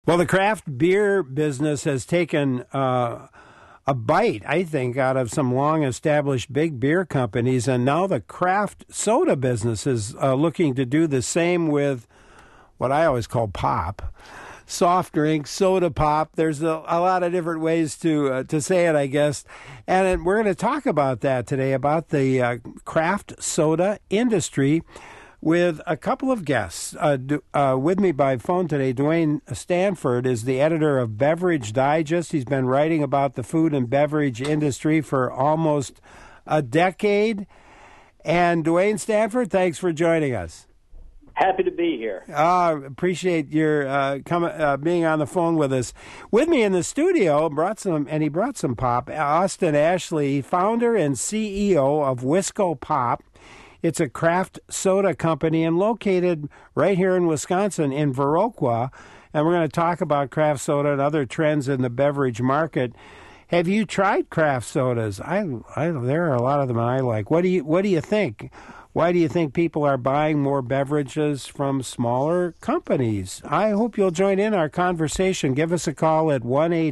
Well, the craft beer business has taken a bite, I think, out of some long-established big beer companies, and now the craft soda business is looking to do the same with what I always call pop. Soft drink, soda pop. There's a lot of different ways to say it, I guess. And we're going to talk about that today, about the craft soda industry, with a couple of guests. With me by phone today, Duane Stanford is the editor of Beverage Digest. He's been writing about the food and beverage industry for almost a decade. And Duane Stanford, thanks for joining us. Happy to be here. Appreciate your being on the phone with us. With me in the studio, he brought some pop. Austin Ashley, founder and CEO of Wisco Pop. It's a craft soda company and located right here in Wisconsin in Viroqua. And we're going to talk about craft soda and other trends in the beverage market. Have you tried craft sodas? There are a lot of them I like. What do you think? Why do you think people are buying more beverages from smaller companies? I hope you'll join in our conversation. Give us a call at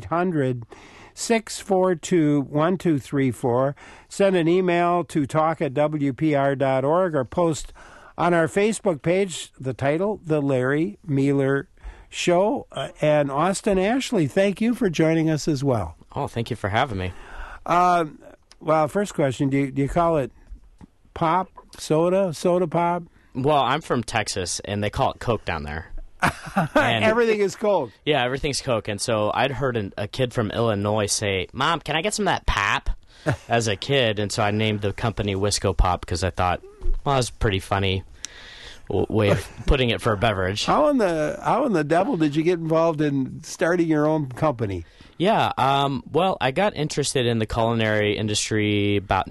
1-800-642-1234. Send an email to talk@wpr.org or post on our Facebook page the title, The Larry Mueller Show. And Austin Ashley, thank you for joining us as well. Oh, thank you for having me. Well, first question, do you call it pop, soda pop? Well, I'm from Texas, and they call it Coke down there. And everything is Coke. Yeah, everything's Coke. And so I'd heard a kid from Illinois say, "Mom, can I get some of that pop?" as a kid. And so I named the company Wisco Pop because I thought, well, that was a pretty funny way of putting it for a beverage. How in the devil did you get involved in starting your own company? Yeah, well, I got interested in the culinary industry about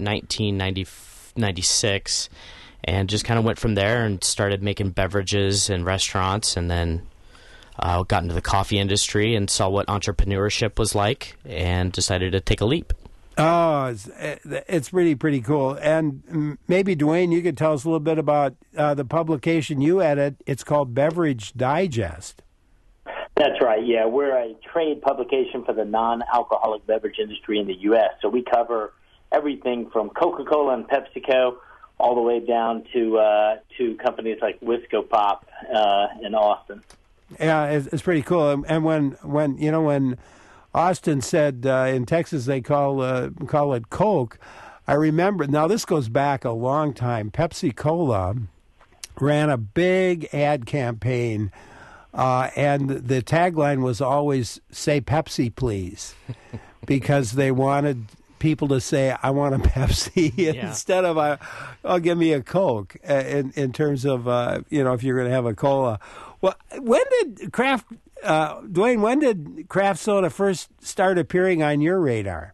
1996 and just kind of went from there and started making beverages in restaurants, and then got into the coffee industry and saw what entrepreneurship was like and decided to take a leap. Oh, it's pretty cool. And maybe, Duane, you could tell us a little bit about the publication you edit. It's called Beverage Digest. That's right, yeah. We're a trade publication for the non-alcoholic beverage industry in the U.S., so we cover everything from Coca-Cola and PepsiCo all the way down to companies like Wisco Pop in Austin. Yeah, it's pretty cool. And when Austin said in Texas they call it Coke, I remember. Now this goes back a long time. Pepsi-Cola ran a big ad campaign, and the tagline was always "Say Pepsi, please," because they wanted people to say, "I want a Pepsi," instead of "I'll give me a Coke." In terms of if you're going to have a cola. Well, when did Duane? When did craft soda first start appearing on your radar?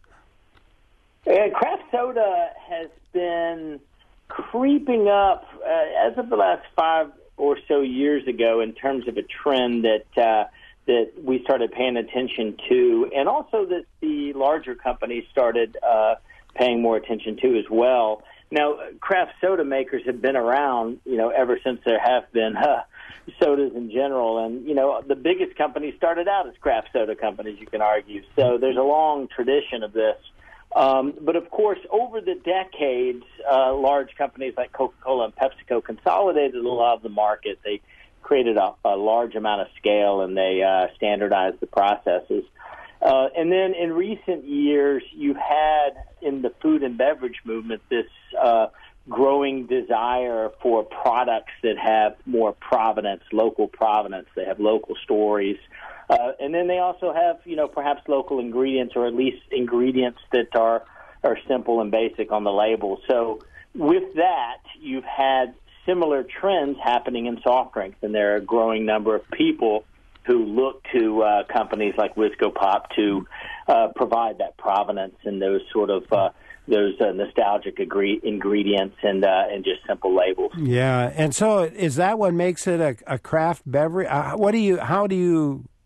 Craft soda has been creeping up as of the last 5 or so years ago in terms of a trend that we started paying attention to, and also that the larger companies started paying more attention to as well. Now, craft soda makers have been around, ever since there have been sodas in general, and the biggest companies started out as craft soda companies, you can argue. So there's a long tradition of this. But of course, over the decades, large companies like Coca-Cola and PepsiCo consolidated a lot of the market. They created a large amount of scale, and they standardized the processes. And then in recent years, you had in the food and beverage movement this growing desire for products that have more provenance, local provenance. They have local stories. And then they also have, perhaps local ingredients, or at least ingredients that are simple and basic on the label. So with that, you've had similar trends happening in soft drinks, and there are a growing number of people who look to companies like Wisco Pop to provide that provenance and those sort of those nostalgic ingredients and just simple labels. Yeah, and so is that what makes it a craft beverage? How do you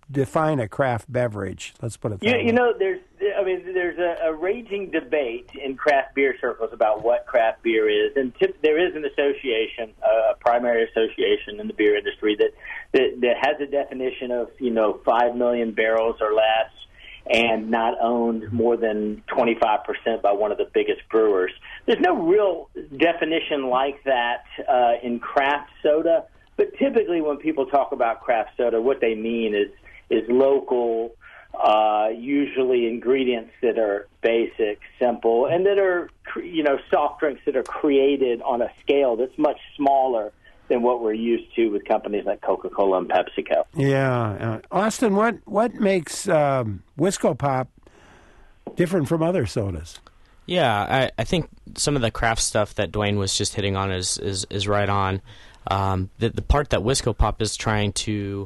define a craft beverage. Let's put it that way. You know, there's a raging debate in craft beer circles about what craft beer is, and there is an association, a primary association in the beer industry that has a definition of 5 million barrels or less, and not owned more than 25% by one of the biggest brewers. There's no real definition like that in craft soda, but typically when people talk about craft soda, what they mean is local, usually ingredients that are basic, simple, and that are, soft drinks that are created on a scale that's much smaller than what we're used to with companies like Coca-Cola and PepsiCo. Yeah. Austin, what makes Wisco Pop different from other sodas? Yeah, I think some of the craft stuff that Dwayne was just hitting on is right on. The part that Wisco Pop is trying to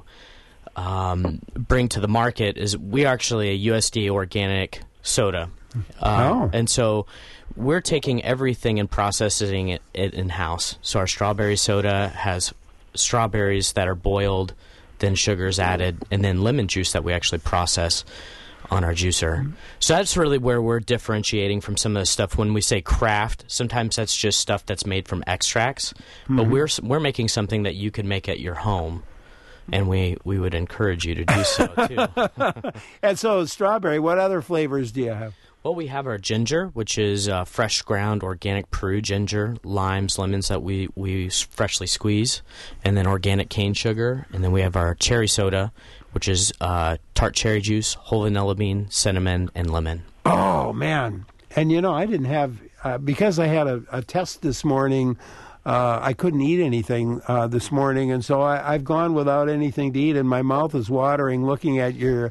bring to the market is we are actually a USDA organic soda. And so we're taking everything and processing it in-house. So our strawberry soda has strawberries that are boiled, then sugars added, and then lemon juice that we actually process on our juicer. So that's really where we're differentiating from some of the stuff. When we say craft, sometimes that's just stuff that's made from extracts, but we're making something that you can make at your home. And we would encourage you to do so, too. And so strawberry, what other flavors do you have? Well, we have our ginger, which is fresh ground organic Peru ginger, limes, lemons that we freshly squeeze, and then organic cane sugar. And then we have our cherry soda, which is tart cherry juice, whole vanilla bean, cinnamon, and lemon. Oh, man. And, I didn't have, because I had a test this morning, I couldn't eat anything this morning, and so I've gone without anything to eat, and my mouth is watering looking at your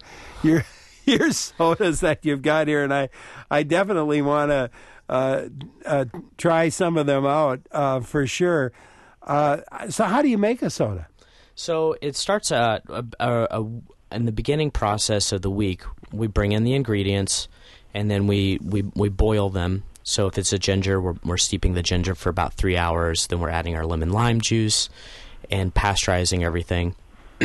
sodas that you've got here, and I definitely want to try some of them out for sure. So how do you make a soda? So it starts in the beginning process of the week. We bring in the ingredients, and then we boil them. So if it's a ginger, we're steeping the ginger for about 3 hours. Then we're adding our lemon lime juice and pasteurizing everything.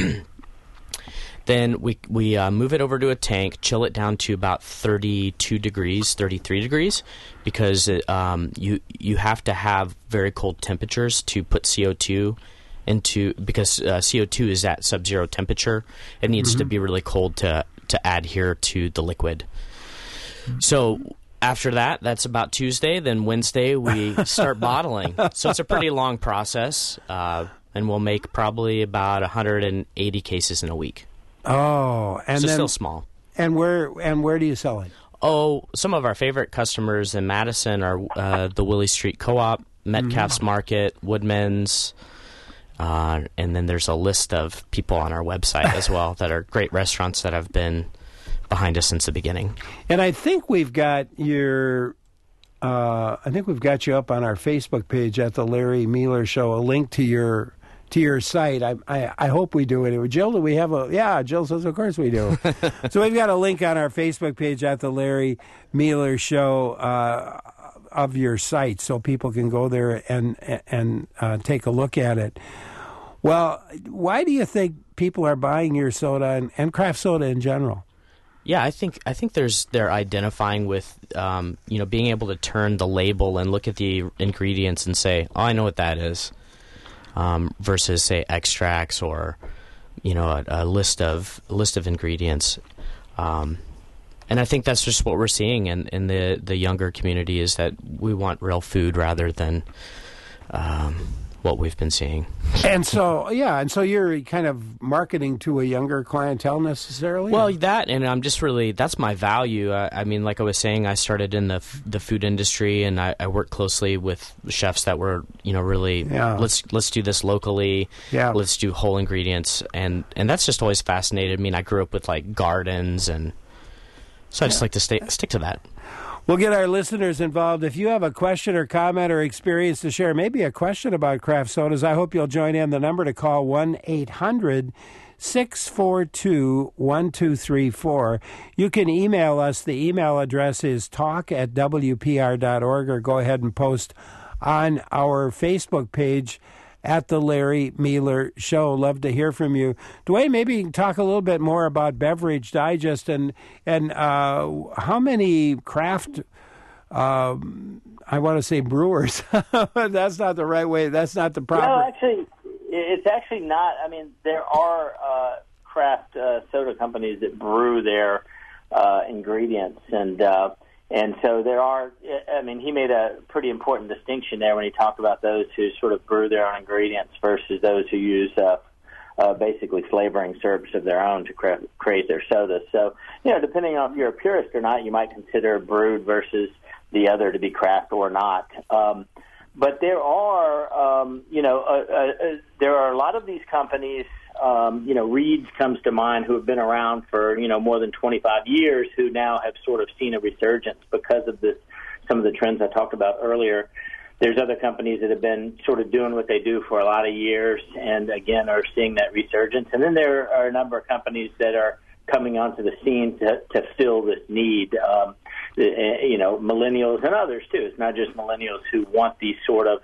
Then we move it over to a tank, chill it down to about 32 degrees, 33 degrees, because you have to have very cold temperatures to put CO2 into, because CO2 is at sub-zero temperature. It needs to be really cold to adhere to the liquid. So after that, that's about Tuesday. Then Wednesday, we start bottling. So it's a pretty long process, and we'll make probably about 180 cases in a week. Oh, and so then, still small. And where do you sell it? Oh, some of our favorite customers in Madison are the Willie Street Co-op, Metcalf's Market, Woodman's, and then there's a list of people on our website as well that are great restaurants that have been behind us since the beginning. And I think we've got you up on our Facebook page at the Larry Mealer Show, a link to your site. I hope we do it. Jill, do we have a... Yeah, Jill says, of course we do. So we've got a link on our Facebook page at the Larry Mealer Show of your site, so people can go there and take a look at it. Well, why do you think people are buying your soda and craft soda in general? Yeah, I think they're identifying with being able to turn the label and look at the ingredients and say, oh, I know what that is. Versus say extracts or a list of ingredients, and I think that's just what we're seeing in the younger community, is that we want real food rather than what we've been seeing. And so you're kind of marketing to a younger clientele necessarily? Well, that, and I'm just really, that's my value. I mean, like I was saying, I started in the food industry, and I work closely with chefs that were, really, let's do this locally. Yeah. Let's do whole ingredients. And that's just always fascinated me. And I grew up with like gardens, and so I just like to stick to that. We'll get our listeners involved. If you have a question or comment or experience to share, maybe a question about craft sodas, I hope you'll join in. The number to call, 1-800-642-1234. You can email us. The email address is talk@wpr.org, or go ahead and post on our Facebook page at the Larry Mueller Show. Love to hear from you. Dwayne, maybe you can talk a little bit more about Beverage Digest and how many craft, I want to say brewers. That's not the right way. That's not the proper. No, actually, it's actually not. I mean, there are craft soda companies that brew their ingredients, and so there are. I mean, he made a pretty important distinction there when he talked about those who sort of brew their own ingredients versus those who use basically flavoring syrups of their own to create their sodas. So, depending on if you're a purist or not, you might consider brewed versus the other to be craft or not. But there are, there are a lot of these companies. Reed's comes to mind, who have been around for more than 25 years, who now have sort of seen a resurgence because of some of the trends I talked about earlier. There's other companies that have been sort of doing what they do for a lot of years, and again are seeing that resurgence. And then there are a number of companies that are coming onto the scene to fill this need. Millennials and others too. It's not just millennials who want these sort of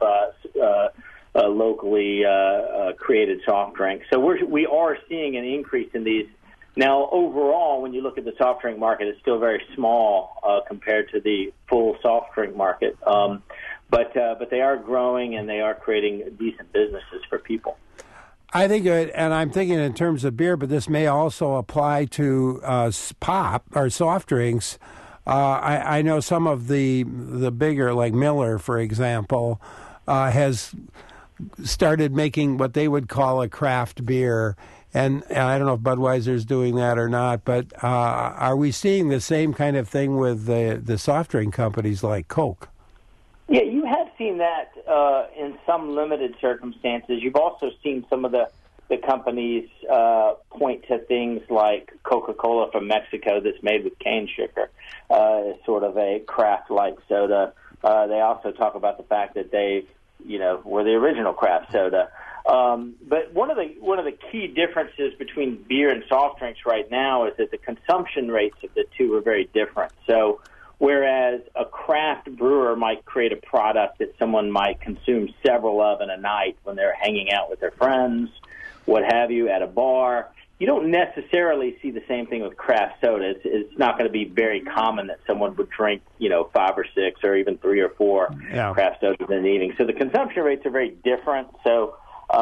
locally created soft drinks. So we are seeing an increase in these. Now, overall, when you look at the soft drink market, it's still very small compared to the full soft drink market. But they are growing, and they are creating decent businesses for people. I think, and I'm thinking in terms of beer, but this may also apply to pop or soft drinks. I know some of the bigger, like Miller, for example, has started making what they would call a craft beer. And I don't know if Budweiser's doing that or not, but are we seeing the same kind of thing with the soft drink companies like Coke? Yeah, you have seen that in some limited circumstances. You've also seen some of the companies point to things like Coca-Cola from Mexico that's made with cane sugar, sort of a craft-like soda. They also talk about the fact that they, were the original craft soda. But one of the key differences between beer and soft drinks right now is that the consumption rates of the two are very different. So whereas a craft brewer might create a product that someone might consume several of in a night when they're hanging out with their friends, what have you, at a bar, you don't necessarily see the same thing with craft soda. It's not going to be very common that someone would drink, 5 or 6 or even 3 or 4 craft sodas in the evening. So the consumption rates are very different. So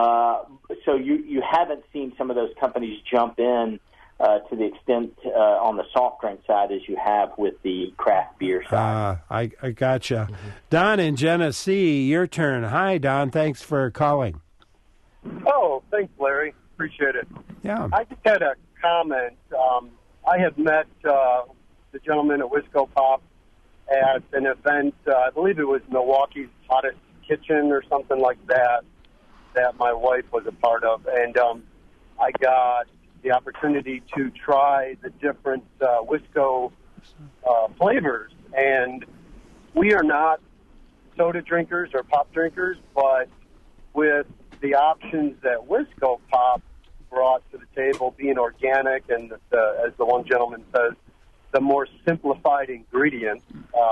you haven't seen some of those companies jump in to the extent on the soft drink side as you have with the craft beer side. I gotcha. Mm-hmm. Don in Genesee, your turn. Hi, Don. Thanks for calling. Oh, thanks, Larry. Appreciate it. Yeah. I just had a comment. I had met the gentleman at Wisco Pop at an event, I believe it was Milwaukee's Hottest Kitchen or something like that my wife was a part of. And I got the opportunity to try the different Wisco flavors. And we are not soda drinkers or pop drinkers, but with the options that Wisco Pop brought to the table, being organic and, as the one gentleman says, the more simplified ingredients,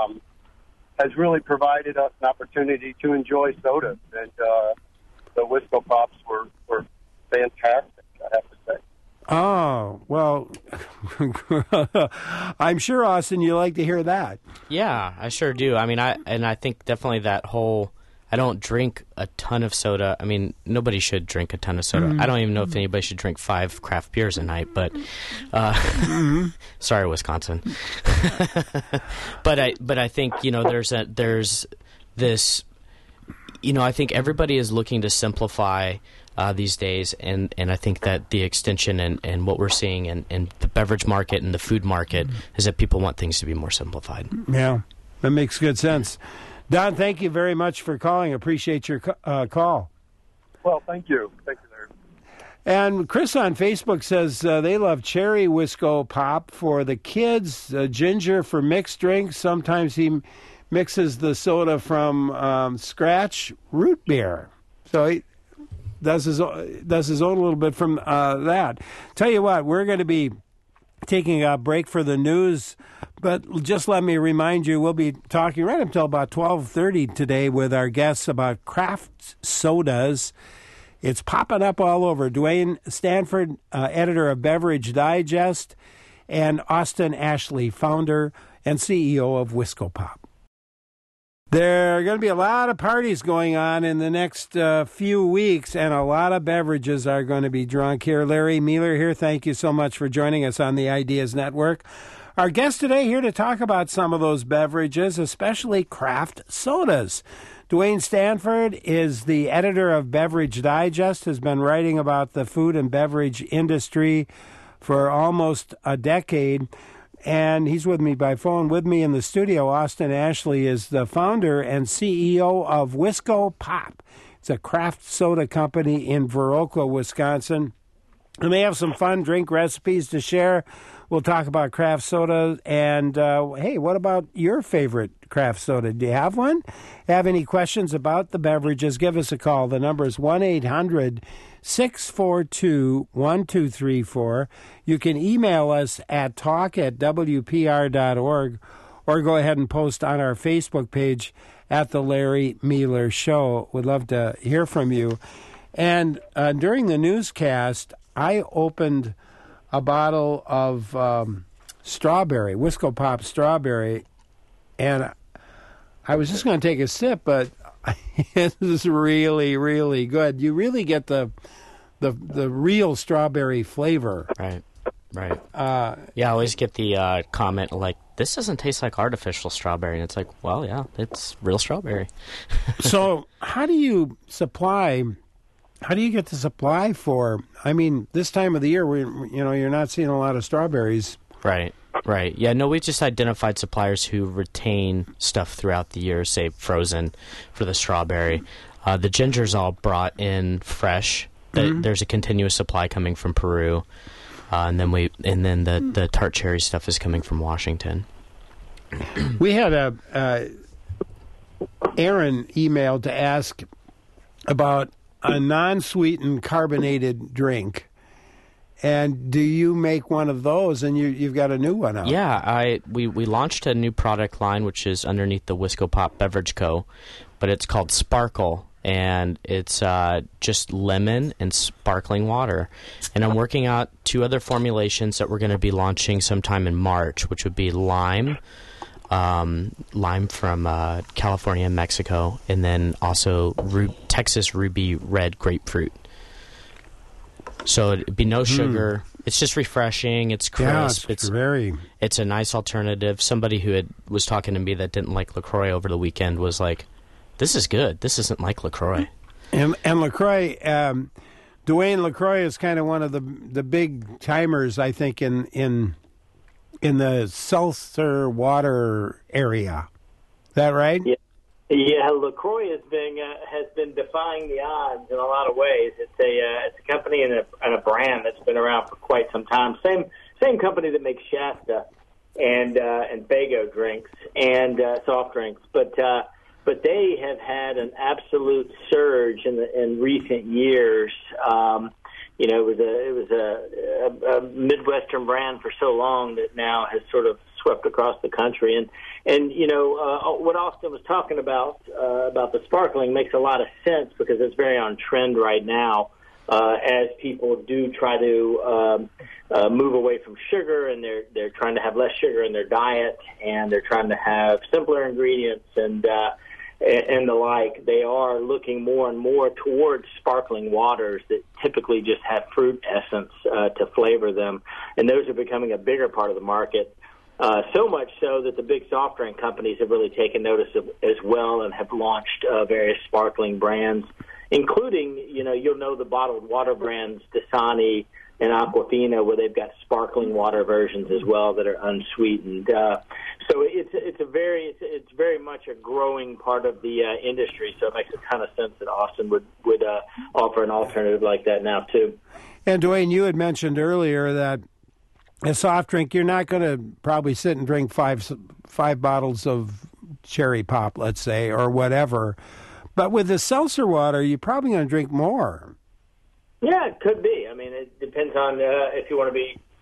has really provided us an opportunity to enjoy sodas. And the Wisco Pops were fantastic, I have to say. Oh, well, I'm sure, Austin, you like to hear that. Yeah, I sure do. I mean, I think definitely that whole, I don't drink a ton of soda. I mean, nobody should drink a ton of soda. I don't even know if anybody should drink 5 craft beers a night, but sorry, Wisconsin. But I think, there's this, I think everybody is looking to simplify these days, and I think that the extension and what we're seeing in the beverage market and the food market is that people want things to be more simplified. Yeah, that makes good sense. Don, thank you very much for calling. Appreciate your call. Well, thank you. Thank you, Larry. And Chris on Facebook says they love cherry Wisco Pop for the kids, ginger for mixed drinks. Sometimes he mixes the soda from scratch root beer. So he does his own little bit from that. Tell you what, we're going to be taking a break for the news. But just let me remind you, we'll be talking right until about 12:30 today with our guests about craft sodas. It's popping up all over. Dwayne Stanford, editor of Beverage Digest, and Austin Ashley, founder and CEO of Wisco Pop. There are going to be a lot of parties going on in the next few weeks, and a lot of beverages are going to be drunk here. Larry Mueller here. Thank you so much for joining us on the Ideas Network. Our guest today here to talk about some of those beverages, especially craft sodas. Dwayne Stanford is the editor of Beverage Digest, has been writing about the food and beverage industry for almost a decade. And he's with me by phone. With me in the studio, Austin Ashley is the founder and CEO of Wisco Pop. It's a craft soda company in Viroqua, Wisconsin. And they have some fun drink recipes to share. We'll talk about craft soda. And, hey, what about your favorite craft soda? Do you have one? Have any questions about the beverages? Give us a call. The number is 1-800-642-1234. You can email us at talk@wpr.org or go ahead and post on our Facebook page at The Larry Mueller Show. We'd love to hear from you. And during the newscast, I opened a bottle of strawberry, Wisco Pop strawberry, and I was just going to take a sip, but it was really, really good. You really get the real strawberry flavor. Right. Yeah, I always get the comment like, this doesn't taste like artificial strawberry. And it's like, well, yeah, it's real strawberry. So how do you get the supply for, I mean, this time of the year, you're not seeing a lot of strawberries. Right. Yeah, no, we just identified suppliers who retain stuff throughout the year, say frozen for the strawberry. The ginger's all brought in fresh. Mm-hmm. There's a continuous supply coming from Peru. And then the tart cherry stuff is coming from Washington. We had Aaron emailed to ask about a non-sweetened carbonated drink. And do you make one of those? And you've got a new one out. Yeah, we launched a new product line, which is underneath the Wisco Pop Beverage Co., but it's called Sparkle, and it's just lemon and sparkling water. And I'm working out two other formulations that we're going to be launching sometime in March, which would be lime from California and Mexico, and then also Texas Ruby Red Grapefruit. So it'd be no sugar. It's just refreshing. It's crisp. Yeah, it's a nice alternative. Somebody who was talking to me that didn't like LaCroix over the weekend was like, this is good. This isn't like LaCroix. And LaCroix, Dwayne LaCroix is kind of one of the big timers, I think, in the seltzer water area. Is that right? Yeah, LaCroix has been defying the odds in a lot of ways. It's a company and a brand that's been around for quite some time. Same company that makes Shasta and Faygo drinks and soft drinks, but they have had an absolute surge in recent years. It was a Midwestern brand for so long that now has sort of swept across the country. And what Austin was talking about the sparkling makes a lot of sense because it's very on trend right now as people do try to move away from sugar, and they're trying to have less sugar in their diet, and they're trying to have simpler ingredients and the like. They are looking more and more towards sparkling waters that typically just have fruit essence to flavor them, and those are becoming a bigger part of the market. So much so that the big soft drink companies have really taken notice of as well and have launched various sparkling brands, including, you'll know the bottled water brands Dasani and Aquafina, where they've got sparkling water versions as well that are unsweetened. So it's very much a growing part of the industry. So it makes a ton of sense that Austin would offer an alternative like that now too. And Dwayne, you had mentioned earlier that a soft drink, you're not going to probably sit and drink five bottles of cherry pop, let's say, or whatever. But with the seltzer water, you're probably going to drink more. Yeah, it could be. I mean, it depends on if you want to be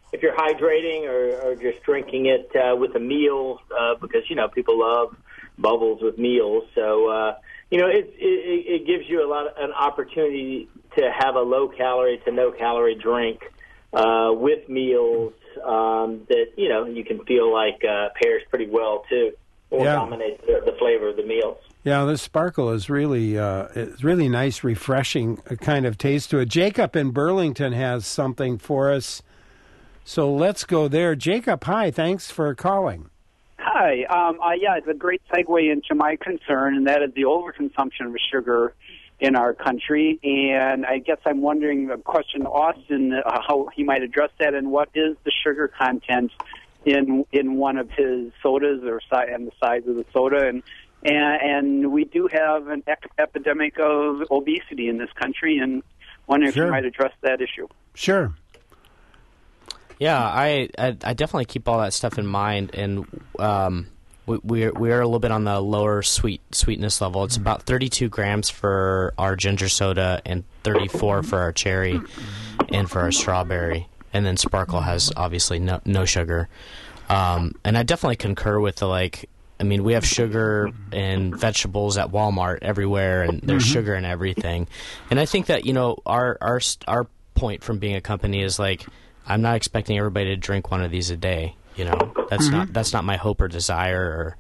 if you're hydrating or just drinking it with a meal, because people love bubbles with meals. So it gives you an opportunity to have a low calorie to no calorie drink with meals that you can feel like pairs pretty well too, or dominates the flavor of the meals. Yeah, this Sparkle is really it's really nice, refreshing kind of taste to it. Jacob in Burlington has something for us, so let's go there. Jacob, hi, thanks for calling. Hi, it's a great segue into my concern, and that is the overconsumption of sugar in our country. And I guess I'm wondering, a question to Austin, how he might address that, and what is the sugar content in one of his sodas, and the size of the soda, and we do have an epidemic of obesity in this country, and wondering if you might address that issue. Sure. Yeah, I definitely keep all that stuff in mind, and we're a little bit on the lower sweetness level. It's about 32 grams for our ginger soda and 34 for our cherry and for our strawberry, and then Sparkle has obviously no sugar. And I definitely concur with we have sugar and vegetables at Walmart everywhere, and there's sugar in everything. And I think that our point from being a company is I'm not expecting everybody to drink one of these a day. That's not my hope or desire.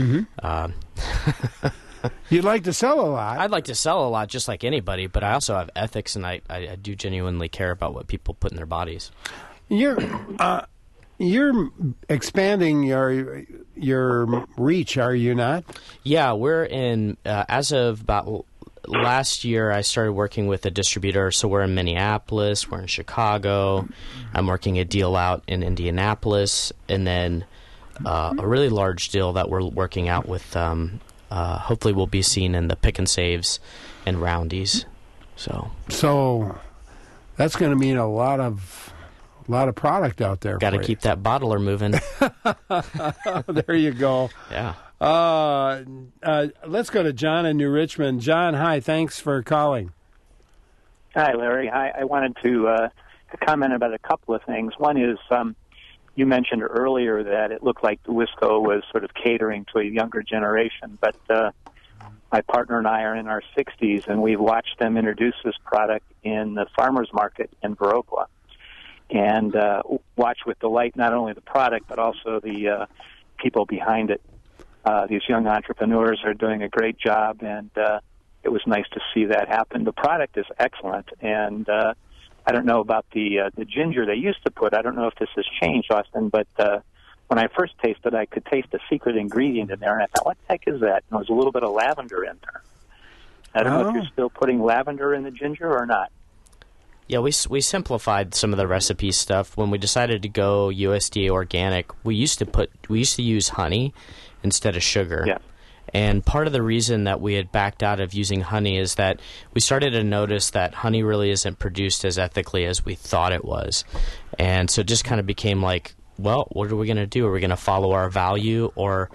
You'd like to sell a lot. I'd like to sell a lot, just like anybody. But I also have ethics, and I do genuinely care about what people put in their bodies. You're expanding your reach, are you not? Yeah, we're in as of about last year. I started working with a distributor, so we're in Minneapolis, we're in Chicago. I'm working a deal out in Indianapolis, and then a really large deal that we're working out with. Hopefully, we'll be seen in the Pick and Saves and Roundies. So that's going to mean a lot of product out there. Got to keep that bottler moving. There you go. Yeah. Let's go to John in New Richmond. John, hi. Thanks for calling. Hi, Larry. I wanted to comment about a couple of things. One is you mentioned earlier that it looked like Wisco was sort of catering to a younger generation, but my partner and I are in our 60s, and we've watched them introduce this product in the farmers market in Viroqua. And watch with delight not only the product, but also the people behind it. These young entrepreneurs are doing a great job, and it was nice to see that happen. The product is excellent, and I don't know about the ginger they used to put. I don't know if this has changed, Austin, but when I first tasted it, I could taste a secret ingredient in there, and I thought, what the heck is that? And there was a little bit of lavender in there. I don't know if you're still putting lavender in the ginger or not. Yeah, we simplified some of the recipe stuff. When we decided to go USDA organic, we used to use honey instead of sugar. Yeah. And part of the reason that we had backed out of using honey is that we started to notice that honey really isn't produced as ethically as we thought it was. And so it just kind of became well, what are we going to do? Are we going to follow our value or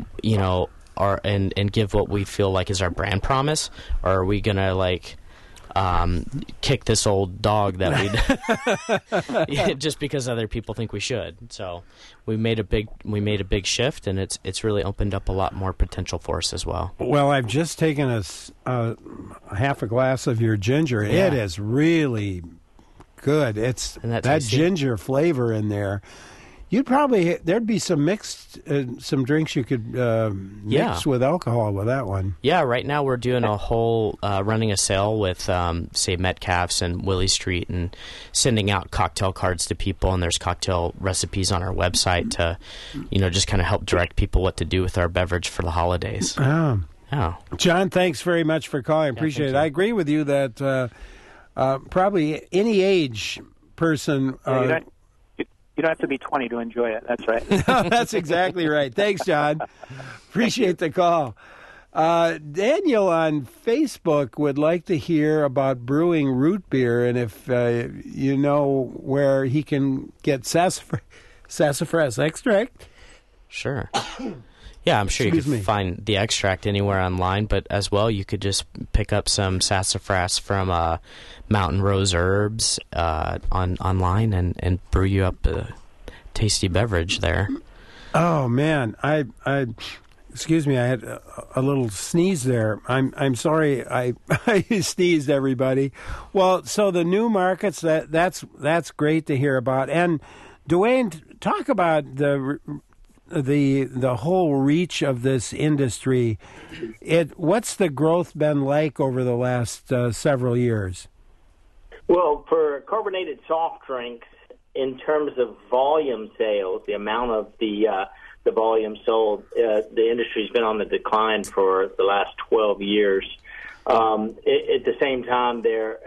and give what we feel like is our brand promise? Or are we going to kick this old dog that we just because other people think we should. So we made a big shift, and it's really opened up a lot more potential for us as well. Well, I've just taken a half a glass of your ginger. Yeah. It is really good. It's that ginger flavor in there. There'd be some drinks you could mix with alcohol with that one. Yeah, right now we're doing a whole, running a sale with, say, Metcalf's and Willie Street and sending out cocktail cards to people, and there's cocktail recipes on our website to, just kind of help direct people what to do with our beverage for the holidays. Oh. Oh. John, thanks very much for calling. Appreciate it. I agree with you that probably any age person... You don't have to be 20 to enjoy it. That's right. That's exactly right. Thanks, John. Appreciate the call. Daniel on Facebook would like to hear about brewing root beer, and if you know where he can get sassafras extract. Sure. Yeah, I'm sure you Excuse could me. find the extract anywhere online, but as well, you could just pick up some sassafras from Mountain Rose Herbs online and brew you up a tasty beverage there. Oh man, I excuse me, I had a little sneeze there. I'm sorry, I sneezed, everybody. Well, so the new markets, that's great to hear about. And Dwayne, talk about the whole reach of this industry. What's the growth been like over the last several years? Well, for carbonated soft drinks, in terms of volume sales, the amount of the volume sold, the industry's been on the decline for the last 12 years. At the same time, their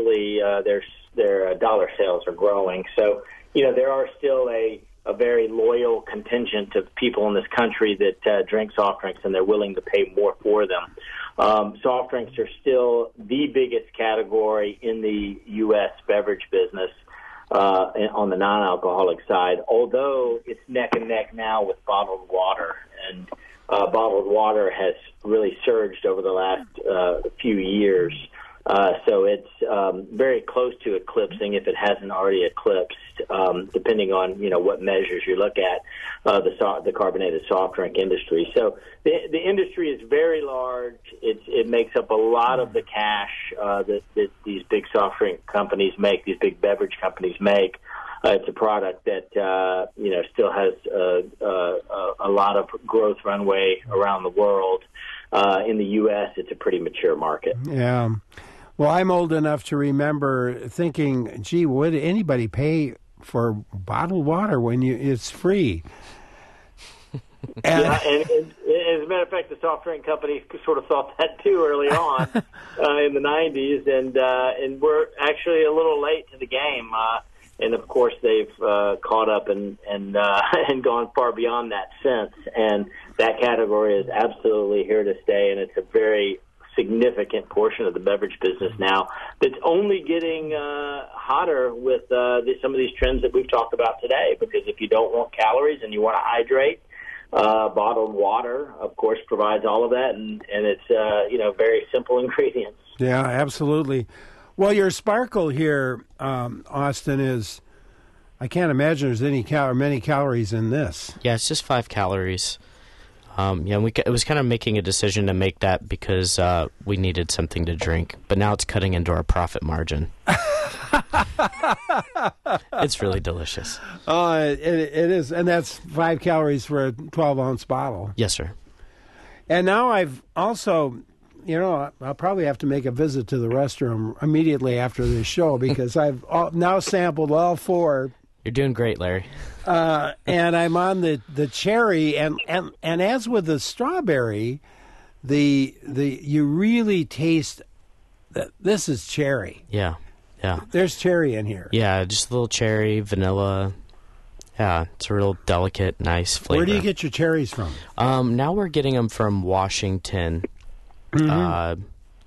dollar sales are growing. So, there are still a very loyal contingent of people in this country that drink soft drinks, and they're willing to pay more for them. Soft drinks are still the biggest category in the U.S. beverage business on the non-alcoholic side, although it's neck and neck now with bottled water. And bottled water has really surged over the last few years. So it's very close to eclipsing, if it hasn't already eclipsed, depending on what measures you look at, the carbonated soft drink industry. So the industry is very large. It makes up a lot of the cash that these big soft drink companies make, these big beverage companies make. It's a product that still has a lot of growth runway around the world. In the U.S., it's a pretty mature market. Yeah. Well, I'm old enough to remember thinking, gee, would anybody pay for bottled water when it's free? And as a matter of fact, the soft drink companies sort of thought that too early on in the 90s, and we're actually a little late to the game. And of course, they've caught up and gone far beyond that since. And that category is absolutely here to stay, and it's a very significant portion of the beverage business now that's only getting hotter with some of these trends that we've talked about today. Because if you don't want calories and you want to hydrate, bottled water, of course, provides all of that, and it's very simple ingredients. Yeah, absolutely. Well, your sparkle here, Austin, is, I can't imagine there's many calories in this. Yeah, it's just 5 calories. It was kind of making a decision to make that because we needed something to drink, but now it's cutting into our profit margin. It's really delicious. Oh, it is, and that's 5 calories for a 12-ounce bottle. Yes, sir. And now I've also, I'll probably have to make a visit to the restroom immediately after this show because I've now sampled all 4. You're doing great, Larry. And I'm on the cherry, and as with the strawberry, you really taste that this is cherry. Yeah. There's cherry in here. Yeah, just a little cherry, vanilla. Yeah, it's a real delicate, nice flavor. Where do you get your cherries from? Now we're getting them from Washington. Right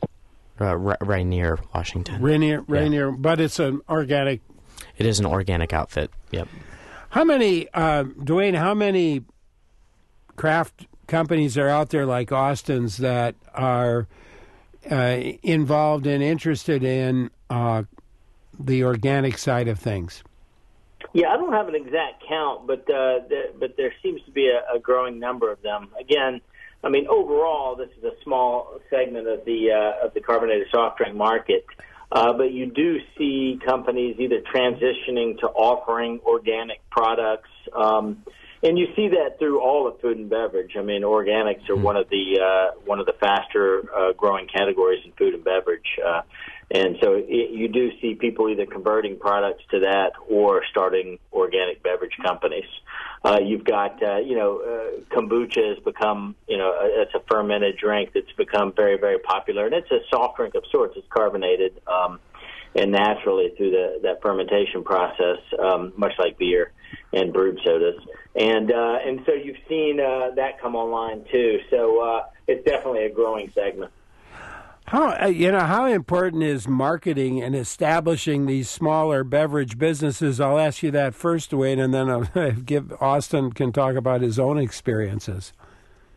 near Washington. Rainier, yeah. But it's an organic. It is an organic outfit. Yep. How many, Dwayne? How many craft companies are out there like Austin's that are involved and interested in the organic side of things? Yeah, I don't have an exact count, but there seems to be a growing number of them. Again, I mean, overall, this is a small segment of the carbonated soft drink market. But you do see companies either transitioning to offering organic products, and you see that through all of food and beverage. I mean, organics are one of the faster growing categories in food and beverage, and so you do see people either converting products to that or starting organic beverage companies. You've got, kombucha has become, it's a fermented drink that's become very, very popular. And it's a soft drink of sorts. It's carbonated and naturally through that fermentation process, much like beer and brewed sodas. And so you've seen that come online, too. So it's definitely a growing segment. How important is marketing and establishing these smaller beverage businesses? I'll ask you that first, Dwayne, and then I'll give Austin can talk about his own experiences.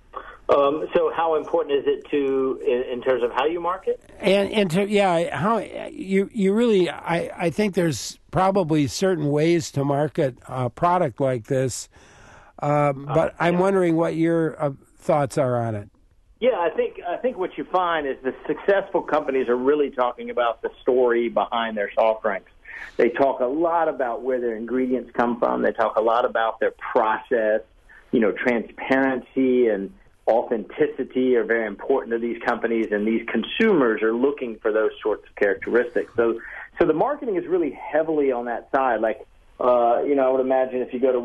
So how important is it in terms of how you market? How you really, I think there's probably certain ways to market a product like this, but I'm wondering what your thoughts are on it. Yeah, I think what you find is the successful companies are really talking about the story behind their soft drinks. They talk a lot about where their ingredients come from. They talk a lot about their process. Transparency and authenticity are very important to these companies, and these consumers are looking for those sorts of characteristics. So the marketing is really heavily on that side. Like, I would imagine if you go to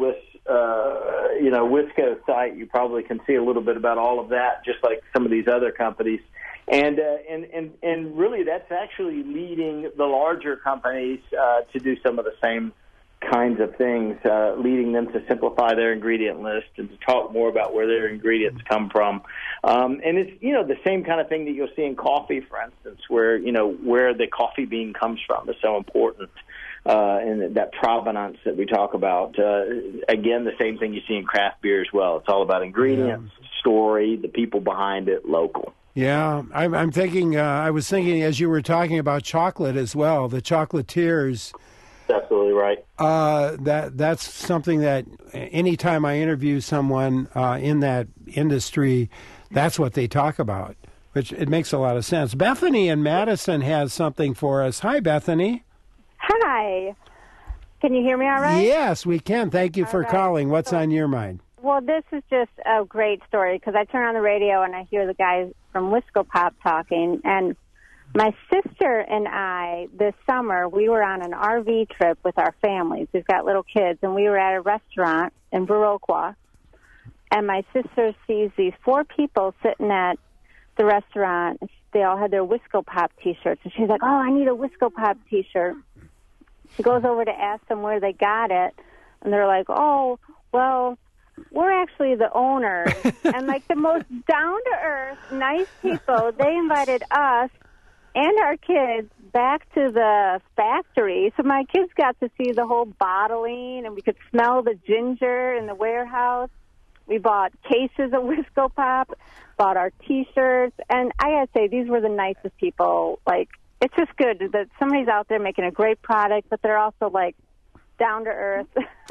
Wisco's site, you probably can see a little bit about all of that, just like some of these other companies. And really, that's actually leading the larger companies to do some of the same kinds of things, leading them to simplify their ingredient list and to talk more about where their ingredients come from. And it's, the same kind of thing that you'll see in coffee, for instance, where the coffee bean comes from is so important, and that provenance that we talk about. Again, the same thing you see in craft beer as well. It's all about ingredients, story, the people behind it, local. Yeah, I'm thinking, I was thinking as you were talking about chocolate as well, the chocolatiers. Absolutely right. That's something that anytime I interview someone in that industry, that's what they talk about, which it makes a lot of sense. Bethany in Madison has something for us. Hi, Bethany. Hi. Can you hear me all right? Yes, we can. Thank you for calling. What's on your mind? Well, this is just a great story because I turn on the radio and I hear the guys from Wisco Pop talking, and my sister and I, this summer, we were on an RV trip with our families. We've got little kids, and we were at a restaurant in Viroqua, and my sister sees these 4 people sitting at the restaurant. They all had their Wisco Pop T-shirts, and she's like, oh, I need a Wisco Pop T-shirt. She goes over to ask them where they got it, and they're like, oh, well, we're actually the owners. And, like, the most down-to-earth, nice people, they invited us and our kids back to the factory. So my kids got to see the whole bottling, and we could smell the ginger in the warehouse. We bought cases of Wisco Pop, bought our T-shirts, and I got to say, these were the nicest people. Like, it's just good that somebody's out there making a great product, but they're also, like, down-to-earth,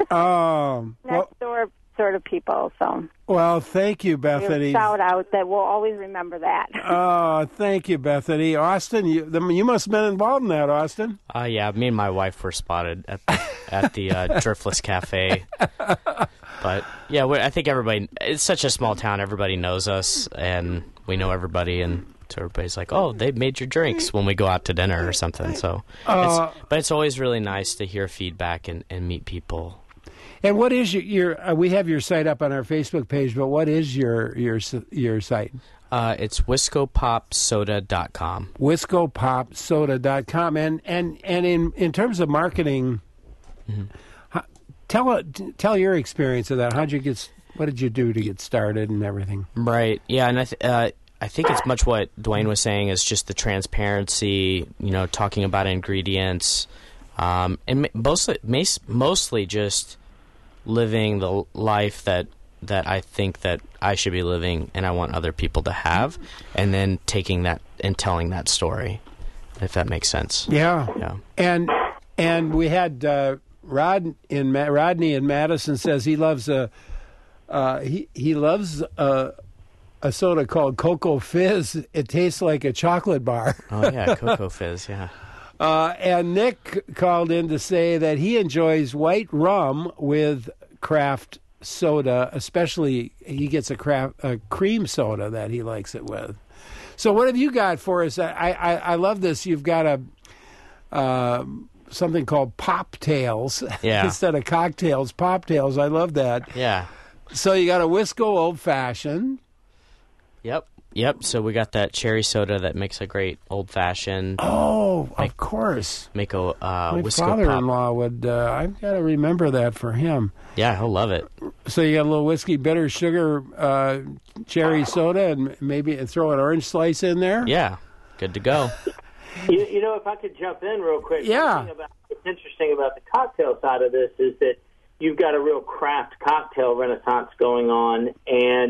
next-door sort of people. So, well, thank you, Bethany. Shout out that we'll always remember that. Oh, thank you, Bethany. Austin, you must have been involved in that, Austin. Yeah, me and my wife were spotted at the Driftless Cafe. But yeah, I think everybody. It's such a small town. Everybody knows us, and we know everybody, and so everybody's like, "Oh, they made your drinks" when we go out to dinner or something. So, but it's always really nice to hear feedback and meet people. And what is your we have your site up on our Facebook page, but what is your site? It's WiscoPopSoda.com. WiscoPopSoda.com. And in terms of marketing, tell your experience of that. What did you do to get started and everything? Right. Yeah, and I think it's much what Dwayne was saying is just the transparency, talking about ingredients, and mostly just living the life that I think that I should be living and I want other people to have, and then taking that and telling that story, if that makes sense. Yeah. And we had Rodney in Madison says he loves a soda called Cocoa Fizz. It tastes like a chocolate bar. Oh yeah, Cocoa Fizz, yeah. And Nick called in to say that he enjoys white rum with craft soda, especially he gets a cream soda that he likes it with. So what have you got for us? I love this. You've got something called Pop Tails instead of cocktails. Pop Tails. I love that. Yeah. So you got a Wisco Old Fashioned. Yep. So we got that cherry soda that makes a great old fashioned. Oh, of course. Make a My Wisco father-in-law Pop. would. I've got to remember that for him. Yeah, he'll love it. So you got a little whiskey, bitter, sugar, cherry soda, and maybe throw an orange slice in there. Yeah, good to go. If I could jump in real quick. Yeah. What's interesting about the cocktail side of this is that you've got a real craft cocktail renaissance going on, and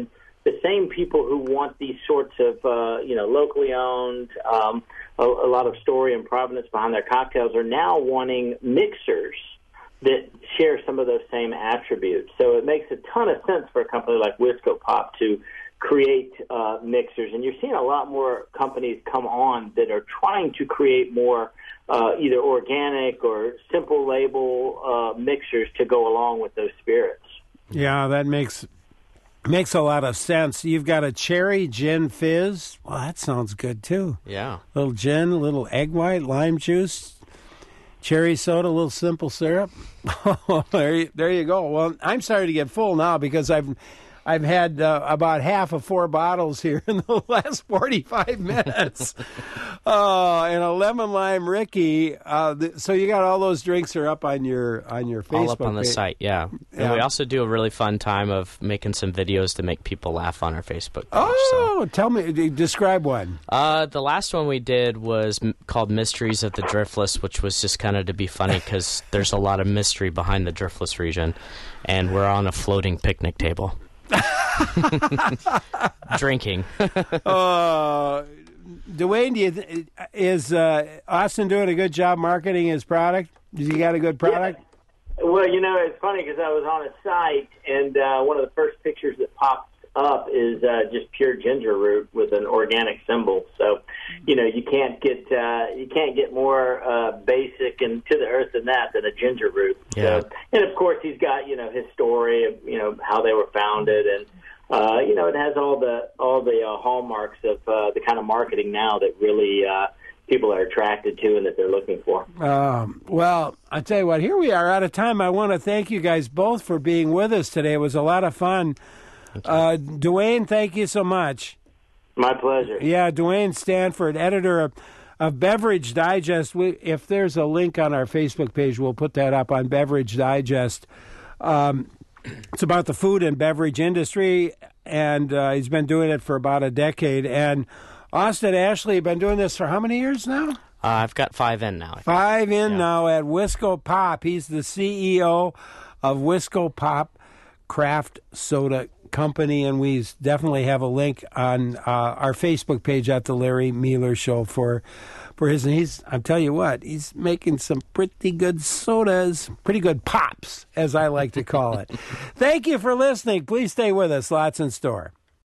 the same people who want these sorts of, locally owned, a lot of story and provenance behind their cocktails are now wanting mixers that share some of those same attributes. So it makes a ton of sense for a company like Wisco Pop to create mixers. And you're seeing a lot more companies come on that are trying to create more either organic or simple label mixers to go along with those spirits. Yeah, that makes a lot of sense. You've got a cherry gin fizz. Well, that sounds good, too. Yeah. Little gin, a little egg white, lime juice, cherry soda, a little simple syrup. there you go. Well, I'm starting to get full now because I've had about half of 4 bottles here in the last 45 minutes. And a lemon lime Ricky. So you got all those drinks are up on your Facebook all up on the page. site, yeah. And we also do a really fun time of making some videos to make people laugh on our Facebook page. Oh, tell me, describe one. The last one we did was called Mysteries of the Driftless, which was just kind of to be funny because there's a lot of mystery behind the Driftless region, and we're on a floating picnic table. Drinking. Dwayne, is Austin doing a good job marketing his product? Has he got a good product? Yeah. Well, it's funny because I was on a site, and one of the first pictures that pops up is just pure ginger root with an organic symbol. So, you can't get more basic and to the earth than that than a ginger root. Yeah. So, and of course, he's got his story of how they were founded, and it has all the hallmarks of the kind of marketing now that really people are attracted to and that they're looking for. Well, I tell you what, here we are out of time. I want to thank you guys both for being with us today. It was a lot of fun. Dwayne, thank you so much. My pleasure. Yeah, Dwayne Stanford, editor of Beverage Digest. If there's a link on our Facebook page, we'll put that up on Beverage Digest. It's about the food and beverage industry, and he's been doing it for about a decade. And Austin Ashley, been doing this for how many years now? I've got 5 in now. 5 in now at Wisco Pop. He's the CEO of Wisco Pop Craft Soda Company, and we definitely have a link on our Facebook page at the Larry Mueller Show for his. And I'll tell you what, he's making some pretty good sodas, pretty good pops, as I like to call it. Thank you for listening. Please stay with us. Lots in store.